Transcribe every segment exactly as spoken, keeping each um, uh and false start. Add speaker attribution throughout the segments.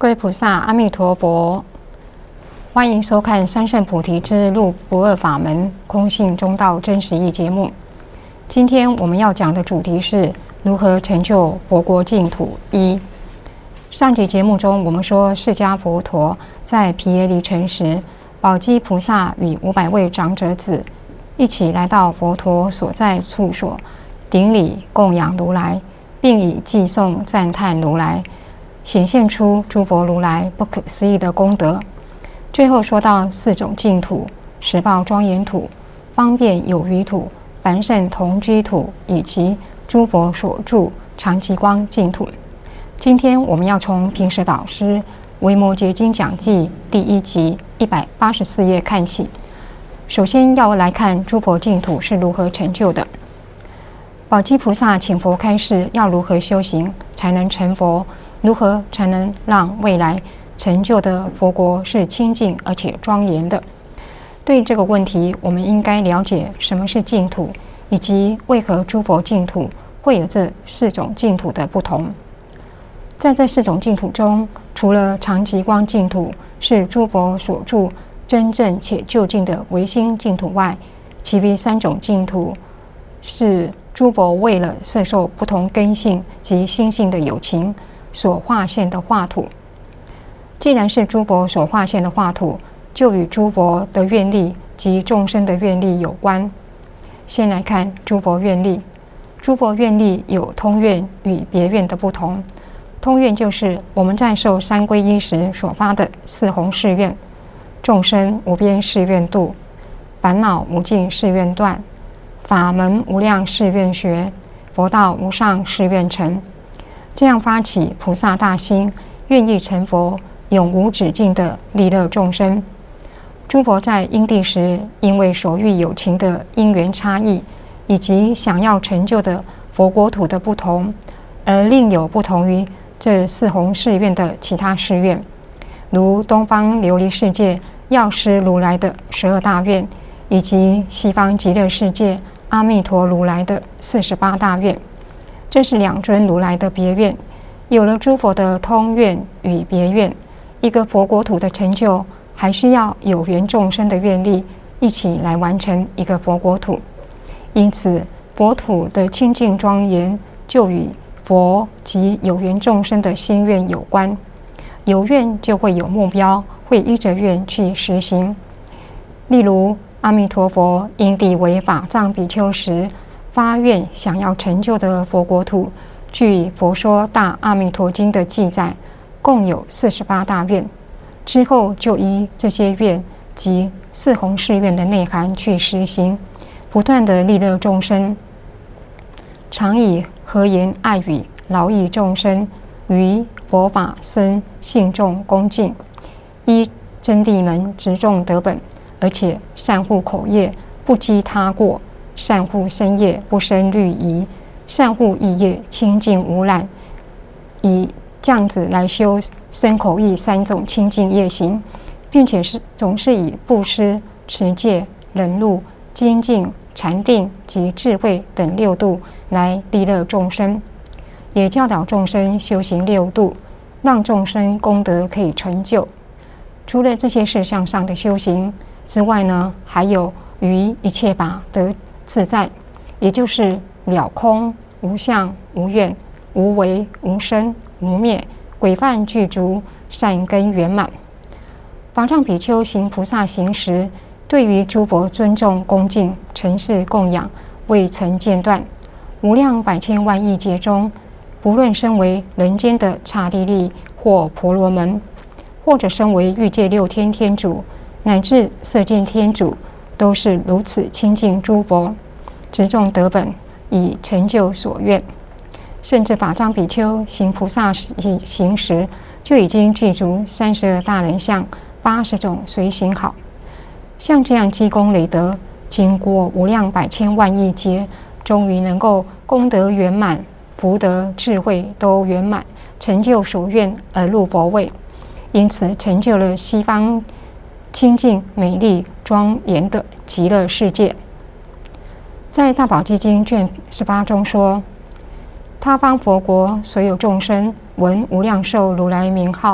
Speaker 1: 各位菩萨，阿弥陀佛！欢迎收看《三圣菩提之路不二法门空性中道真实义》节目。今天我们要讲的主题是如何成就佛国净土一。上集节目中，我们说释迦佛陀在毗耶离城时，宝积菩萨与五百位长者子一起来到佛陀所在处所，顶礼供养如来，并以偈颂赞叹如来，显现出诸佛如来不可思议的功德。最后说到四种净土：十报庄严土、方便有余土、凡圣同居土，以及诸佛所住常寂光净土。今天我们要从平时导师《维摩诘经讲记》第一集一百八十四页看起。首先要来看诸佛净土是如何成就的。宝积菩萨请佛开示，要如何修行才能成佛？如何才能让未来成就的佛国是清净而且庄严的？对这个问题，我们应该了解什么是净土，以及为何诸佛净土会有这四种净土的不同。在这四种净土中，除了常寂光净土是诸佛所住真正且究竟的唯心净土外，其余三种净土是诸佛为了摄受不同根性及心性的有情所化现的化土。既然是诸佛所化现的化土，就与诸佛的愿力及众生的愿力有关。先来看诸佛愿力。诸佛愿力有通愿与别愿的不同。通愿就是我们在受三皈依时所发的四弘誓愿：众生无边誓愿度，烦恼无尽誓愿断，法门无量誓愿学，佛道无上誓愿成。这样发起菩萨大心，愿意成佛，永无止境的利乐众生。诸佛在因地时，因为所遇有情的因缘差异，以及想要成就的佛国土的不同，而另有不同于这四弘誓愿的其他誓愿，如东方琉璃世界药师如来的十二大愿，以及西方极乐世界阿弥陀如来的四十八大愿。这是两尊如来的别愿。有了诸佛的通愿与别愿，一个佛国土的成就，还需要有缘众生的愿力一起来完成一个佛国土。因此，佛土的清净庄严就与佛及有缘众生的心愿有关。有愿就会有目标，会依着愿去实行。例如，阿弥陀佛因地为法藏比丘时，发愿想要成就的佛国土，据《佛说大阿弥陀经》的记载，共有四十八大愿。之后就依这些愿及四弘誓愿的内涵去实行，不断的利乐众生，常以和言爱语劳益众生，于佛法僧信众恭敬，依真谛门直众得本，而且善护口业，不积他过；善护身业，不生虑疑；善护意业，清净无染。以这样子来修身口意三种清净业行，并且是总是以布施、持戒、忍辱、精进、禅定及智慧等六度来利乐众生，也教导众生修行六度，让众生功德可以成就。除了这些事项上的修行之外呢，还有于一切法得自在，也就是了空、无相、无愿、无为、无生、无灭，规范具足，善根圆满。法藏比丘行菩萨行时，对于诸佛尊重恭敬，承事供养，未曾间断。无量百千万亿劫中，不论身为人间的刹帝利或婆罗门，或者身为欲界六天天主，乃至色见天主，都是如此亲近诸佛，直众得本，以成就所愿。甚至法藏比丘行菩萨行时，就已经具足三十二大人相、八十种随行好。像这样积功累德，经过无量百千万亿劫，终于能够功德圆满、福德智慧都圆满，成就所愿而入佛位，因此成就了西方清净美丽庄严的极乐世界。在大宝积经卷十八中说，他方佛国所有众生闻无量寿如来名号，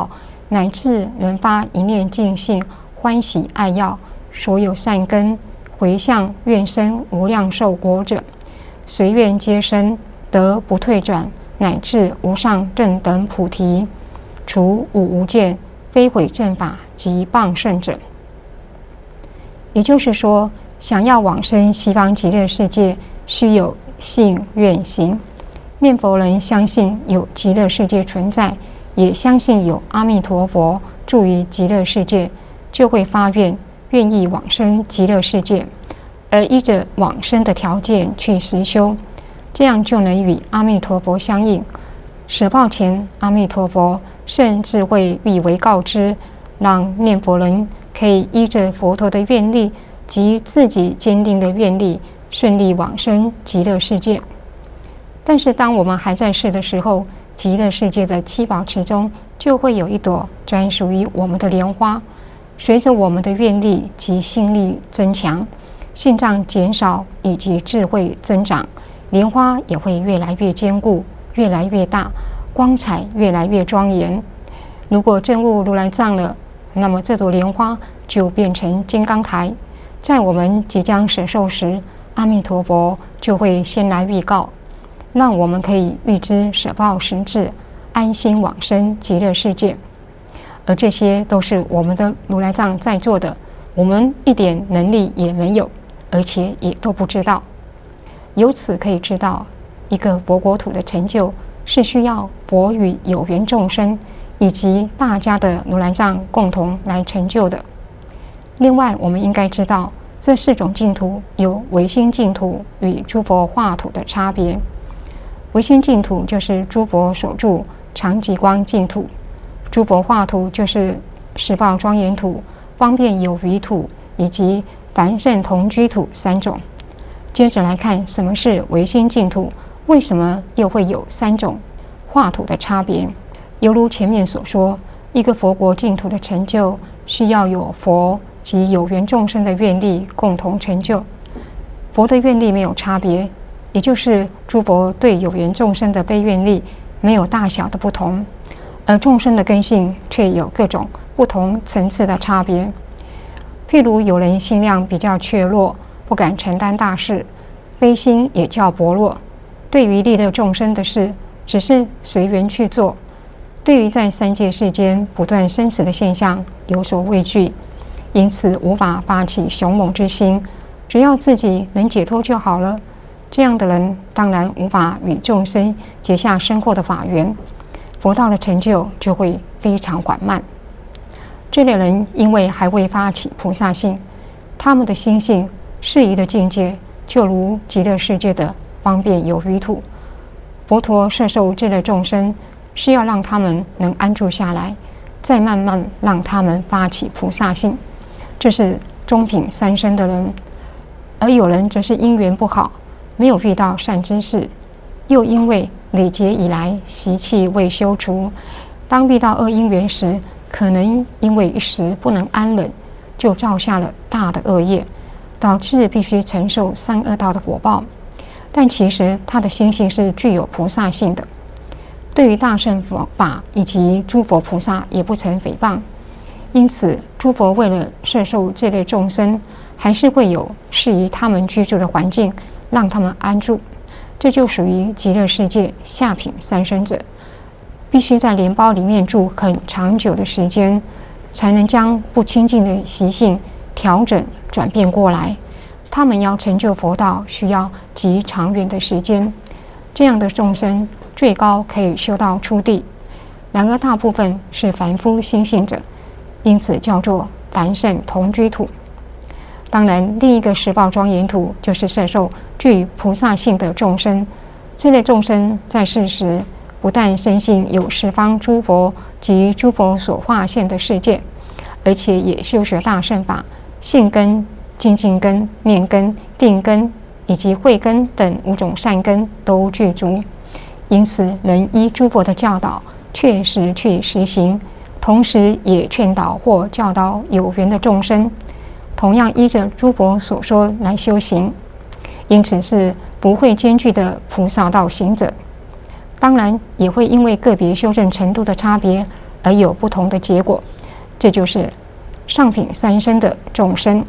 Speaker 1: 乃至能发一念净性，欢喜爱要，所有善根回向愿生无量寿国者，随愿皆生，得不退转，乃至无上正等菩提，除五无间，非毁正法及谤圣者。也就是说，想要往生西方极乐世界，须有信愿行。念佛人相信有极乐世界存在，也相信有阿弥陀佛住于极乐世界，就会发愿，愿意往生极乐世界，而依着往生的条件去实修，这样就能与阿弥陀佛相应。舍报前，阿弥陀佛甚至会以为告知，让念佛人可以依着佛陀的愿力及自己坚定的愿力，顺利往生极乐世界。但是当我们还在世的时候，极乐世界的七宝池中就会有一朵专属于我们的莲花。随着我们的愿力及心力增强，信障减少以及智慧增长，莲花也会越来越坚固，越来越大，光彩越来越庄严。如果证悟如来藏了，那么这朵莲花就变成金刚台。在我们即将舍寿时，阿弥陀佛就会先来预告，让我们可以预知舍报时至，安心往生极乐世界。而这些都是我们的如来藏在做的，我们一点能力也没有，而且也都不知道。由此可以知道，一个佛国土的成就是需要佛与有缘众生以及大家的如来藏共同来成就的。另外，我们应该知道，这四种净土有唯心净土与诸佛化土的差别。唯心净土就是诸佛所住常寂光净土，诸佛化土就是十报庄严土、方便有余土以及凡圣同居土三种。接着来看什么是唯心净土，为什么又会有三种化土的差别。犹如前面所说，一个佛国净土的成就，需要有佛及有缘众生的愿力共同成就。佛的愿力没有差别，也就是诸佛对有缘众生的悲愿力没有大小的不同，而众生的根性却有各种不同层次的差别。譬如有人心量比较怯弱，不敢承担大事，悲心也较薄弱，对于利乐众生的事只是随缘去做，对于在三界世间不断生死的现象有所畏惧，因此无法发起雄猛之心，只要自己能解脱就好了。这样的人当然无法与众生结下深厚的法缘，佛道的成就就会非常缓慢。这类人因为还未发起菩萨性，他们的心性适宜的境界就如极乐世界的方便有余土。佛陀摄受这类众生，是要让他们能安住下来，再慢慢让他们发起菩萨性。这是中品三生的人。而有人则是因缘不好，没有遇到善知识，又因为累劫以来习气未修除，当遇到恶因缘时，可能因为一时不能安忍，就造下了大的恶业，导致必须承受三恶道的果报。但其实他的心性是具有菩萨性的，对于大乘佛法以及诸佛菩萨也不曾诽谤。因此诸佛为了摄受这类众生，还是会有适宜他们居住的环境，让他们安住。这就属于极乐世界下品三生者，必须在莲苞里面住很长久的时间，才能将不清净的习性调整转变过来。他们要成就佛道，需要极长远的时间。这样的众生最高可以修到初地，然而大部分是凡夫心性者，因此叫做凡圣同居土。当然，另一个十报庄严土就是摄受具菩萨性的众生。这类众生在世时，不但深信有十方诸佛及诸佛所化现的世界，而且也修学大乘法，信根、精进根、念根、定根以及慧根等五种善根都具足，因此能依诸佛的教导确实去实行，同时也劝导或教导有缘的众生，同样依着诸佛所说来修行，因此是不会兼具的菩萨道行者。当然也会因为个别修正程度的差别， 而有不同的结果。这就是上品三身的众生。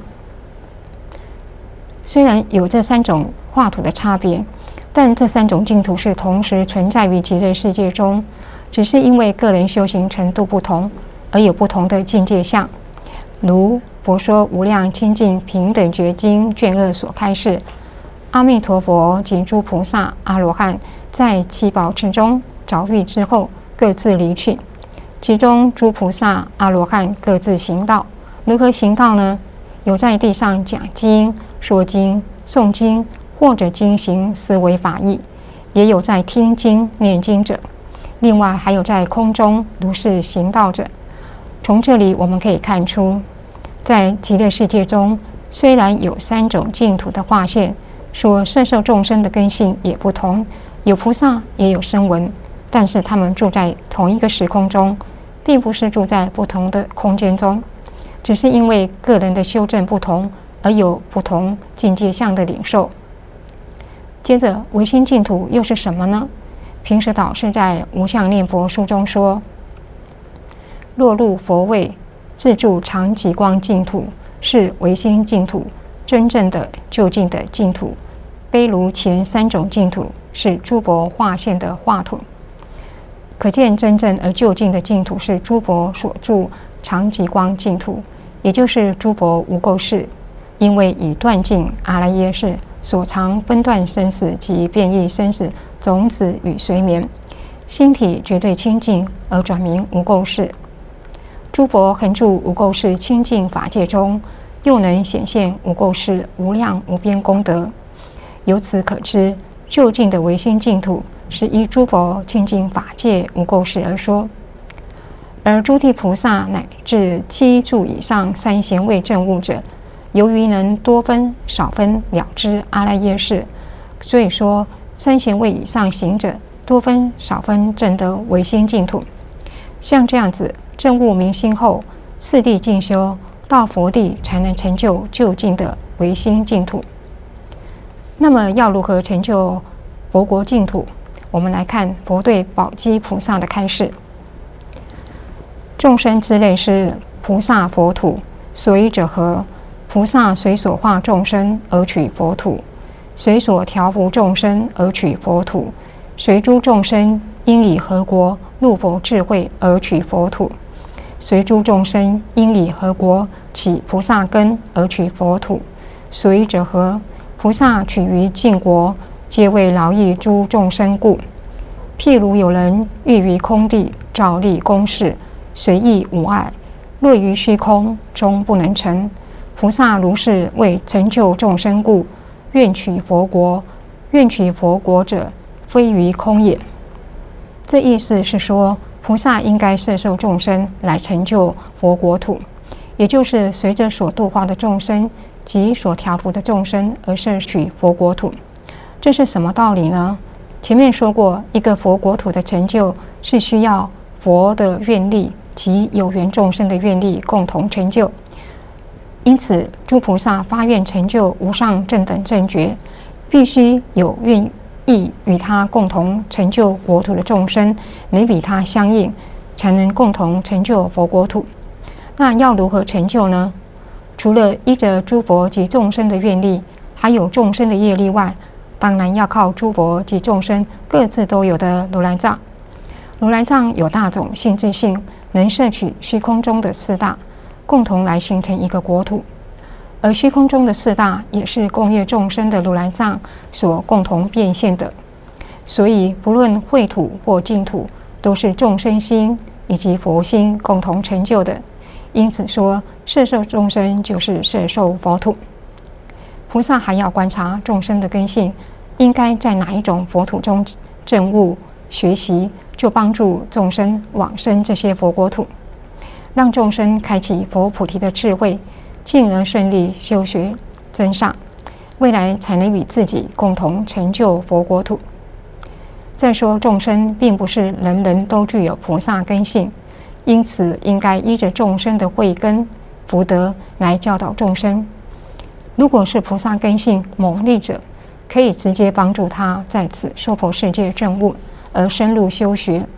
Speaker 1: 虽然有这三种化土的差别，但这三种净土是同时存在于极乐世界中，只是因为个人修行程度不同，而有不同的境界相。如《佛说无量清净平等觉经》卷二所开示，阿弥陀佛及诸菩萨、阿罗汉在七宝池中着遇之后，各自离去。其中诸菩萨、阿罗汉各自行道。如何行道呢？有在地上讲经、说经、诵经，或者经行思维法义；也有在听经、念经者。另外还有在空中如是行道者。从这里我们可以看出，在极乐世界中，虽然有三种净土的化现，所摄受众生的根性也不同，有菩萨也有声闻，但是他们住在同一个时空中，并不是住在不同的空间中，只是因为个人的修正不同，而有不同境界相的领受。接着，唯心净土又是什么呢？平时导师在《无相念佛书》中说，若入佛位，自住常极光净土，是唯心净土，真正的究竟的净土。非如前三种净土是诸佛化现的化土。可见真正而究竟的净土是诸佛所住常极光净土，也就是诸佛无垢世，因为以断尽阿赖耶识所常分断生死及变异生死种子与随眠，心体绝对清净而转名无垢世。诸佛恒住无垢世清净法界中，又能显现无垢世无量无边功德。由此可知，究竟的唯心净土是依诸佛清净法界无垢世而说。而诸地菩萨乃至七住以上三贤位证悟者，由于能多分少分了知阿赖耶识，所以说三贤位以上行者多分少分证得唯心净土。像这样子证悟明心后，次第进修到佛地，才能成就究竟的唯心净土。那么要如何成就佛国净土？我们来看佛对宝积菩萨的开示：众生之类是菩萨佛土，所以者何？菩萨随所化众生而取佛土，随所调伏众生而取佛土，随诸众生应以何国入佛智慧而取佛土，随诸众生应以何国起菩萨根而取佛土。所以者何？菩萨取于净国，皆为劳役诸众生故。譬如有人欲于空地照立宫室，随意无碍，若于虚空终不能成。菩萨如是为成就众生故，愿取佛国。愿取佛国者，非于空也。这意思是说，菩萨应该摄受众生来成就佛国土，也就是随着所度化的众生及所调伏的众生而摄取佛国土。这是什么道理呢？前面说过，一个佛国土的成就是需要佛的愿力及有缘众生的愿力共同成就。因此，诸菩萨发愿成就无上正等正觉，必须有愿意与他共同成就国土的众生能与他相应，才能共同成就佛国土。那要如何成就呢？除了依着诸佛及众生的愿力，还有众生的业力外，当然要靠诸佛及众生各自都有的如来藏。如来藏有大种性质性，能摄取虚空中的四大，共同来形成一个国土。而虚空中的四大也是供业众生的如来藏所共同变现的，所以不论秽土或净土，都是众生心以及佛心共同成就的。因此说，摄受众生就是摄受佛土。菩萨还要观察众生的根性，应该在哪一种佛土中证悟学习，就帮助众生往生这些佛国土，让众生开启佛菩提的智慧，进而顺利修学增上，未来才能与自己共同成就佛国土。再说，众生并不是人人都具有菩萨根性，因此应该依着众生的慧根福德来教导众生。如果是菩萨根性猛力者，可以直接帮助他在此娑婆世界证悟而深入修学，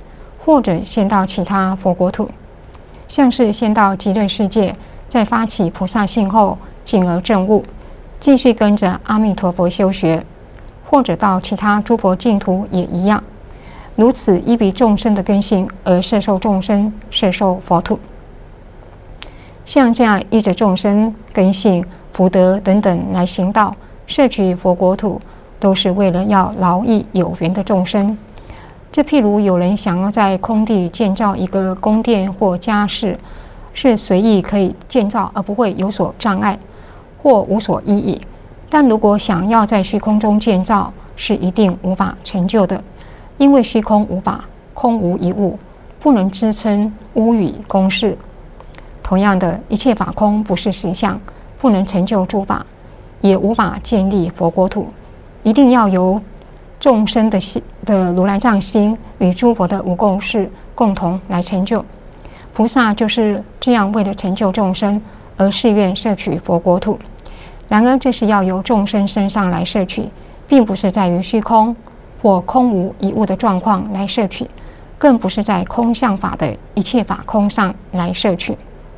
Speaker 1: 或者先到其他佛国土，像是先到极乐世界，再发起菩萨性后，进而证悟，继续跟着阿弥陀佛修学，或者到其他诸佛净土也一样，如此依彼众生的根性而摄受众生，摄受佛土。像这样依着众生根性、福德等等来行道，摄取佛国土，都是为了要劳役有缘的众生。这譬如有人想要在空地建造一个宫殿或家室，是随意可以建造而不会有所障碍或无所依倚，但如果想要在虚空中建造，是一定无法成就的，因为虚空无法，空无一物，不能支撑屋宇宫室。同样的，一切法空不是实相，不能成就诸法，也无法建立佛国土，一定要由众生的心的如来藏心与诸佛的无共事共同来成就。菩萨就是这样为了成就众生而誓愿摄取佛国土。然而这是要由众生身上来摄取，并不是在于虚空或空无一物的状况来摄取，更不是在空相法的一切法空上来摄取。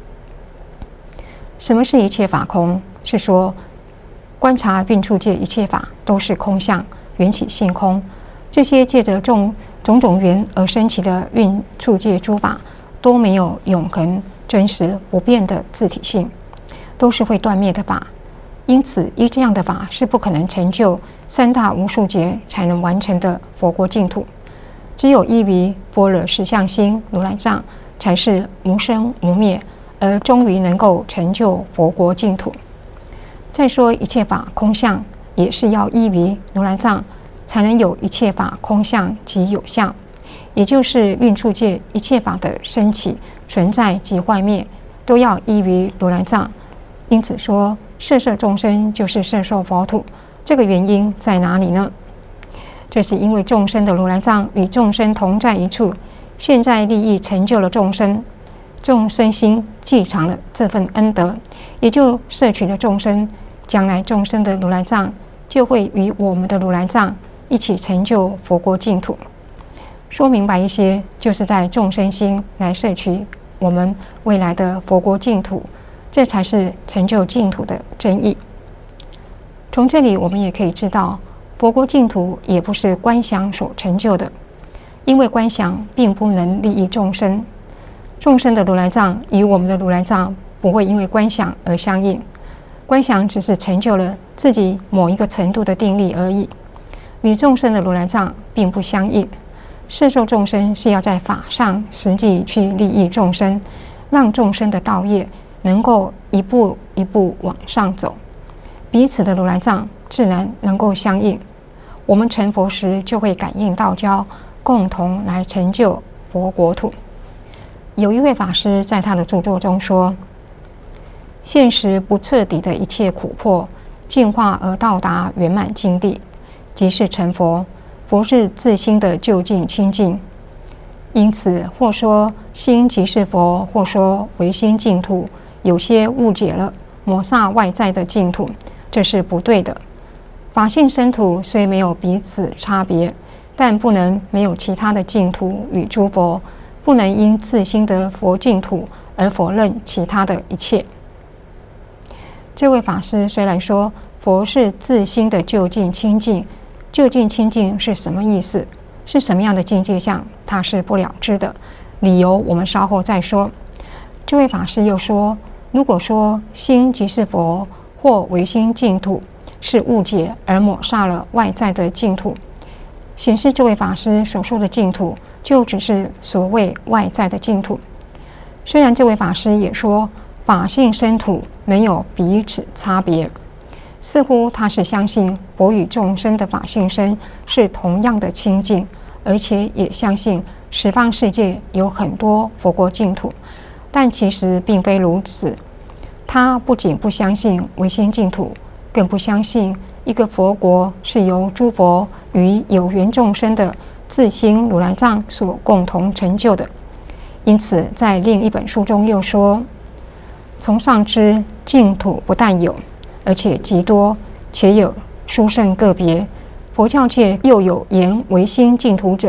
Speaker 1: 什么是一切法空？是说观察蕴处界一切法都是空相，缘起性空。这些借着种种种缘而生起的蕴处界诸法，都没有永恒、真实、不变的自体性，都是会断灭的法。因此，依这样的法是不可能成就三大无数劫才能完成的佛国净土。只有依于般若实相心如来藏，才是无生无灭，而终于能够成就佛国净土。再说一切法空相，也是要依于如来藏，才能有一切法空相及有相，也就是蕴处界一切法的升起、存在及坏灭，都要依于如来藏。因此说，摄摄众生就是摄受佛土。这个原因在哪里呢？这是因为众生的如来藏与众生同在一处，现在利益成就了众生，众生心继承了这份恩德，也就摄取了众生。将来众生的如来藏就会与我们的如来藏一起成就佛国净土。说明白一些，就是在众生心来摄取我们未来的佛国净土，这才是成就净土的真意。从这里我们也可以知道，佛国净土也不是观想所成就的，因为观想并不能利益众生。众生的如来藏与我们的如来藏不会因为观想而相应，观想只是成就了自己某一个程度的定力而已，与众生的如来藏并不相应。摄受众生是要在法上实际去利益众生，让众生的道业能够一步一步往上走，彼此的如来藏自然能够相应。我们成佛时就会感应道交，共同来成就佛国土。有一位法师在他的著作中说，现实不彻底的一切苦迫，净化而到达圆满境地，即是成佛。佛是自心的究竟清净，因此或说心即是佛，或说唯心净土，有些误解了抹煞外在的净土，这是不对的。法性生土虽没有彼此差别，但不能没有其他的净土与诸佛，不能因自心的佛净土而否认其他的一切。这位法师虽然说佛是自心的究竟清净，究竟清净是什么意思？是什么样的境界相？他是不了知的。理由我们稍后再说。这位法师又说，如果说心即是佛或唯心净土是误解而抹煞了外在的净土，显示这位法师所说的净土就只是所谓外在的净土。虽然这位法师也说法性生土没有彼此差别，似乎他是相信佛与众生的法性身是同样的清净，而且也相信十方世界有很多佛国净土，但其实并非如此。他不仅不相信唯心净土，更不相信一个佛国是由诸佛与有缘众生的自心如来藏所共同成就的。因此在另一本书中又说，从上知净土不但有，而且极多，且有殊胜个别。佛教界又有言唯心净土者，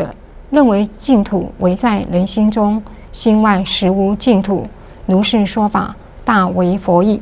Speaker 1: 认为净土唯在人心中，心外实无净土。如是说法，大为佛意。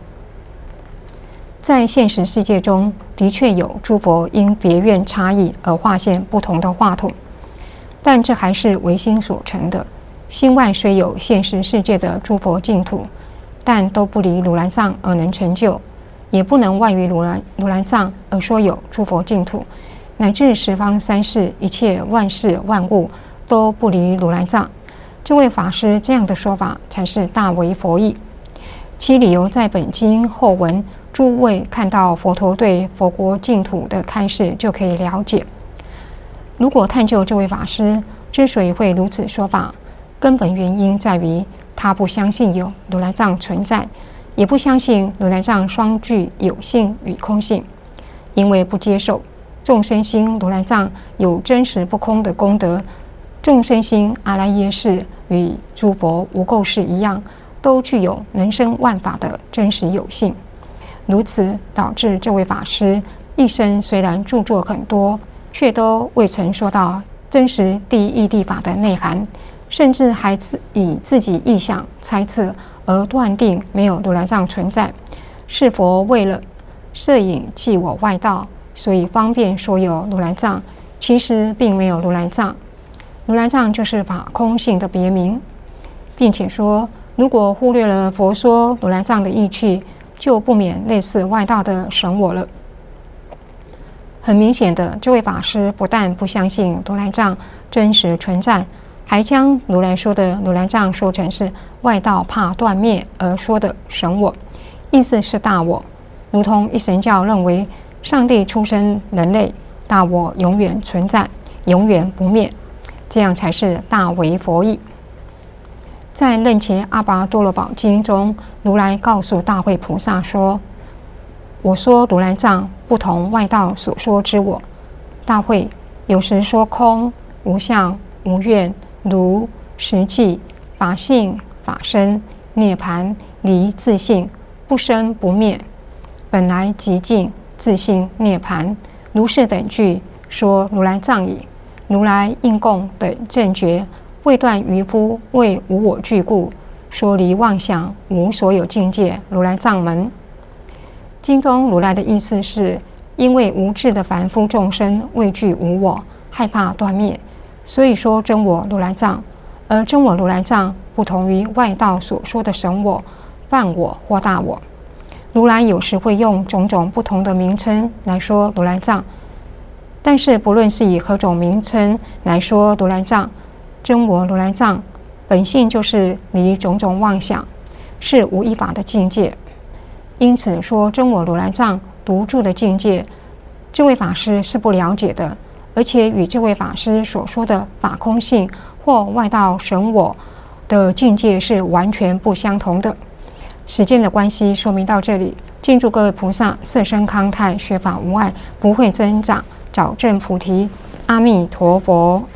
Speaker 1: 在现实世界中，的确有诸佛因别愿差异而化现不同的化土，但这还是唯心所成的。心外虽有现实世界的诸佛净土，但都不离如来藏而能成就，也不能外于如来如来藏而说有诸佛净土，乃至十方三世一切万事万物都不离如来藏。这位法师这样的说法，才是大为佛意。其理由在本经后文，诸位看到佛陀对佛国净土的开示就可以了解。如果探究这位法师之所以会如此说法，根本原因在于他不相信有如来藏存在，也不相信如来藏双具有性与空性，因为不接受众生心如来藏有真实不空的功德。众生心阿赖耶识与诸佛无垢识一样，都具有能生万法的真实有性。如此导致这位法师一生虽然著作很多，却都未曾说到真实第一义谛法的内涵，甚至还以自己臆想猜测而断定没有如来藏存在。是佛为了摄影弃我外道，所以方便说有如来藏，其实并没有如来藏。如来藏就是法空性的别名，并且说，如果忽略了佛说如来藏的义趣，就不免类似外道的神我了。很明显的，这位法师不但不相信如来藏真实存在，还将如来说的如来藏说成是外道怕断灭而说的神我，意思是大我，如同一神教认为上帝出生人类，大我永远存在，永远不灭。这样才是大为佛意。在《楞伽阿跋多罗宝经》中，如来告诉大慧菩萨说：“我说如来藏不同外道所说之我。大慧有时说空、无相、无愿、如、实际、法性、法身、涅盘、离自性、不生不灭、本来极尽、自性涅盘，如是等句，说如来藏矣。如来应供等正觉，未断愚夫为无我具故，说离妄想无所有境界如来藏门。”经中如来的意思是，因为无智的凡夫众生畏惧无我，害怕断灭，所以说真我如来藏。而真我如来藏不同于外道所说的神我、梵我或大我。如来有时会用种种不同的名称来说如来藏，但是不论是以何种名称来说如来藏，真我如来藏本性就是离种种妄想，是无一法的境界。因此说真我如来藏独住的境界，这位法师是不了解的，而且与这位法师所说的法空性或外道神我的境界是完全不相同的。时间的关系，说明到这里。敬祝各位菩萨色身康泰，学法无碍，不会增长，早证菩提。阿弥陀佛。